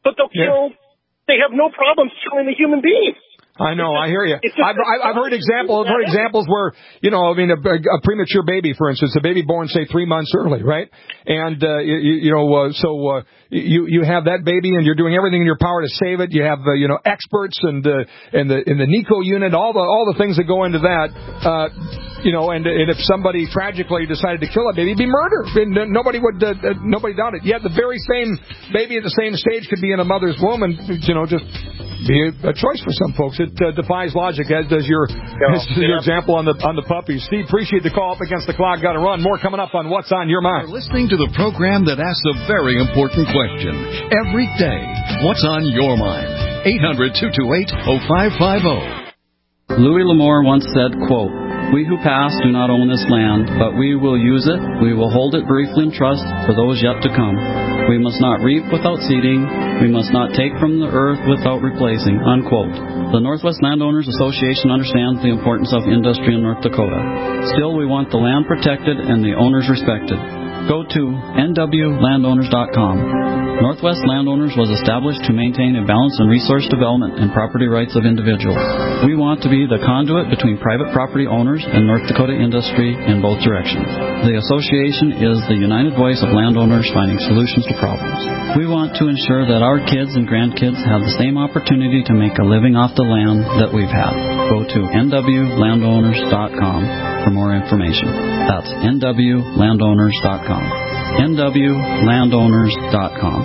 but they'll Yeah. kill. They have no problem killing the human beings. I know. Just, I hear you. Just, I've, I've heard examples. I've heard examples where, you know, I mean, a, a premature baby, for instance, a baby born, say, three months early, right? And uh, you, you know, uh, so uh, you you have that baby, and you're doing everything in your power to save it. You have, uh, you know, experts and uh, and the in the NICU unit, all the all the things that go into that. Uh, you know, and and if somebody tragically decided to kill a baby, it'd be murder. And nobody would, uh, uh, nobody doubt it. Yet the very same baby at the same stage could be in a mother's womb, and you know, just be a, a choice for some folks. It uh, defies logic, as does your Yeah. as does your example on the on the puppies. Steve, appreciate the call. Up against the clock, got to run. More coming up on What's on Your Mind. You're listening to the program that asks a very important question every day. What's on your mind? eight hundred, two two eight, oh five five oh. Louis L'Amour once said, quote, "We who pass do not own this land, but we will use it. We will hold it briefly in trust for those yet to come. We must not reap without seeding. We must not take from the earth without replacing," unquote. The Northwest Landowners Association understands the importance of industry in North Dakota. Still, we want the land protected and the owners respected. Go to N W landowners dot com. Northwest Landowners was established to maintain a balance in resource development and property rights of individuals. We want to be the conduit between private property owners and North Dakota industry in both directions. The association is the united voice of landowners finding solutions to problems. We want to ensure that our kids and grandkids have the same opportunity to make a living off the land that we've had. Go to N W landowners dot com for more information. That's N W landowners dot com. N W landowners dot com.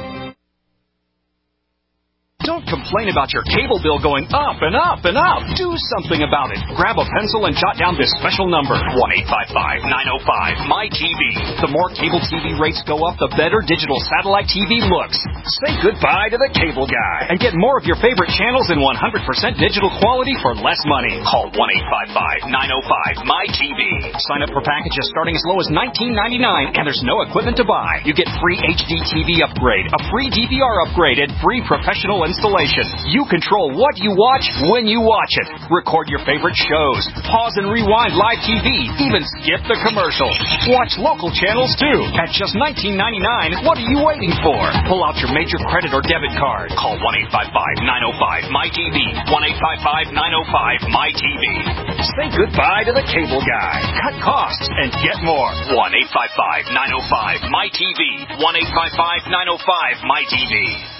Don't complain about your cable bill going up and up and up. Do something about it. Grab a pencil and jot down this special number, one eight five five, nine oh five, M Y T V. The more cable T V rates go up, the better digital satellite T V looks. Say goodbye to the cable guy and get more of your favorite channels in one hundred percent digital quality for less money. Call one eight five five, nine oh five, M Y T V. Sign up for packages starting as low as nineteen ninety-nine, and there's no equipment to buy. You get free H D T V upgrade, a free D V R upgrade, and free professional installation. You control what you watch when you watch it. Record your favorite shows. Pause and rewind live T V. Even skip the commercials. Watch local channels too. At just nineteen ninety-nine, what are you waiting for? Pull out your major credit or debit card. Call one eight five five, nine oh five, M Y T V. one eight five five, nine oh five, M Y T V. Say goodbye to the cable guy. Cut costs and get more. one eight five five, nine oh five, M Y T V. one eight five five, nine oh five, M Y T V.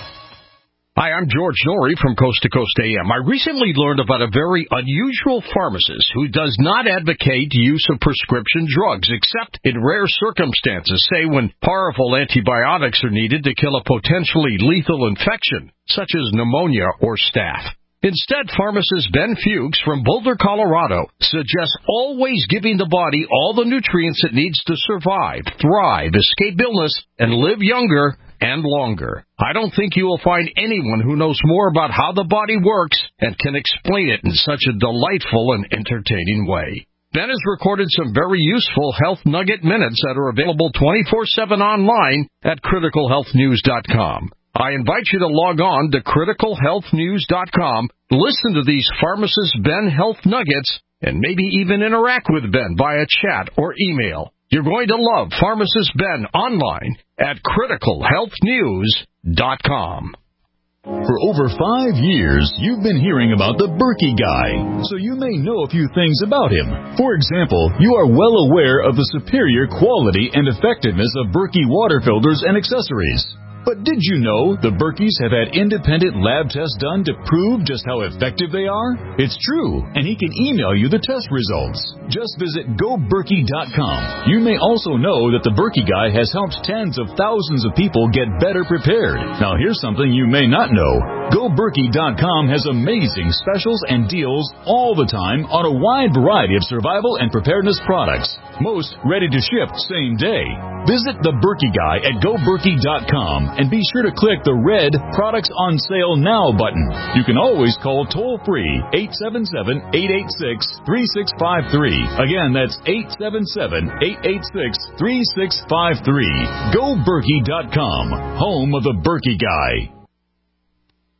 Hi, I'm George Norrie from Coast to Coast A M. I recently learned about a very unusual pharmacist who does not advocate use of prescription drugs, except in rare circumstances, say when powerful antibiotics are needed to kill a potentially lethal infection, such as pneumonia or staph. Instead, pharmacist Ben Fuchs from Boulder, Colorado, suggests always giving the body all the nutrients it needs to survive, thrive, escape illness, and live younger and longer. I don't think you will find anyone who knows more about how the body works and can explain it in such a delightful and entertaining way. Ben has recorded some very useful Health Nugget Minutes that are available twenty-four seven online at critical health news dot com. I invite you to log on to critical health news dot com, listen to these Pharmacist Ben Health Nuggets, and maybe even interact with Ben via chat or email. You're going to love Pharmacist Ben online at critical health news dot com. For over five years, you've been hearing about the Berkey Guy, so you may know a few things about him. For example, you are well aware of the superior quality and effectiveness of Berkey water filters and accessories. But did you know the Berkeys have had independent lab tests done to prove just how effective they are? It's true, and he can email you the test results. Just visit go berkey dot com. You may also know that the Berkey Guy has helped tens of thousands of people get better prepared. Now here's something you may not know. go berkey dot com has amazing specials and deals all the time on a wide variety of survival and preparedness products. Most ready to ship same day. Visit the Berkey Guy at go berkey dot com and be sure to click the red Products on Sale Now button. You can always call toll-free eight seven seven, eight eight six, three six five three. Again, that's eight seven seven, eight eight six, three six five three. go berkey dot com, home of the Berkey Guy.